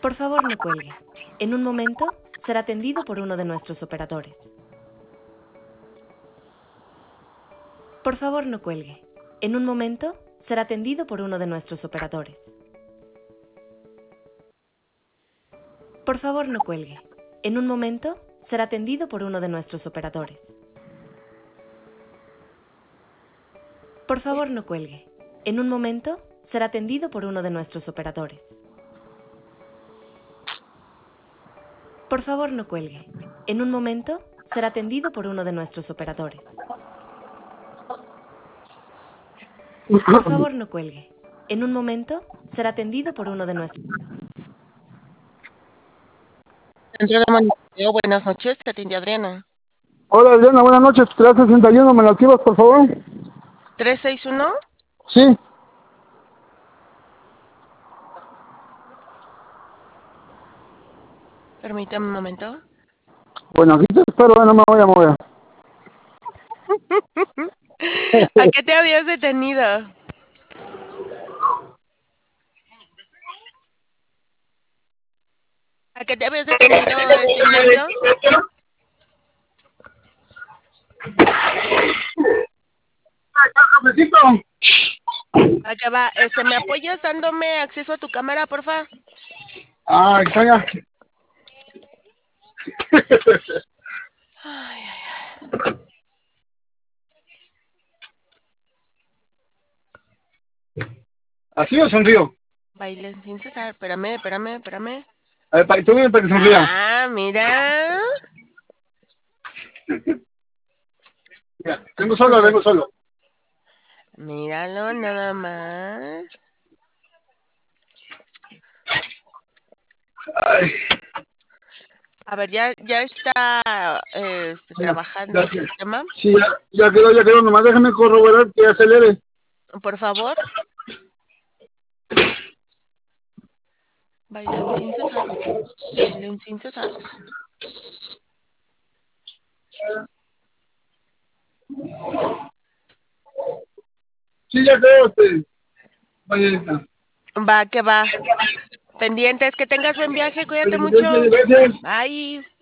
Por favor, no cuelgue. En un momento será atendido por uno de nuestros operadores. Por favor, no cuelgue. En un momento será atendido por uno de nuestros operadores. Por favor, no cuelgue. En un momento será atendido por uno de nuestros operadores. Por favor, no cuelgue. En un momento será atendido por uno de nuestros operadores. Por favor, no cuelgue. En un momento será atendido por uno de nuestros operadores. Por favor, no cuelgue. En un momento será atendido por uno de nuestros... Centro de monitoreo, buenas noches, te atiende Adriana. Hola Adriana, buenas noches. 361, ¿me lo activas por favor? 361. Sí. Permítame un momento. Bueno, aquí te espero, no me voy a mover. ¿A qué te habías detenido? ¿A qué te habías detenido, Ignacio? ¿A qué va? ¿Me apoyas dándome acceso a tu cámara, porfa? Ah, calla. Ay, ay, ay. ¿Así o sonrío? Baile sin cesar. Espérame. A ver, tú dime para que sonría. Ah, mira. Mira, vengo solo. Míralo nada más. Ay, A ver, ya está trabajando el gracias. sistema. Sí, ya quedó. Nomás déjame corroborar que acelere. Por favor. Bailen sin cesar. Bailen sin cesar. Sí, ya quedó usted. Mañanita. Va, que va. Pendientes, que tengas buen viaje, cuídate mucho. Gracias. Bye.